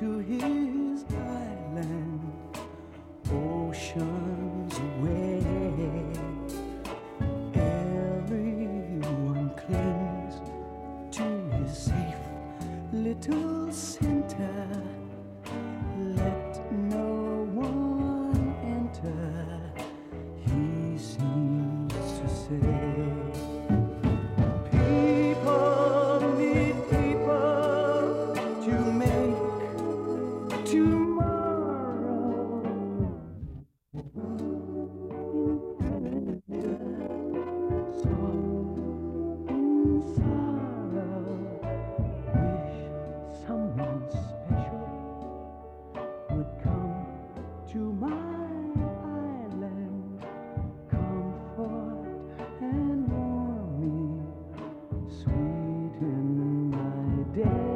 to his island, oceans away. Everyone clings to his safe little center. Let no one enter, he seems to say. People need people to make tomorrow. Soft in sorrow, wish someone special would come to my island, comfort and warm me, sweeten my day.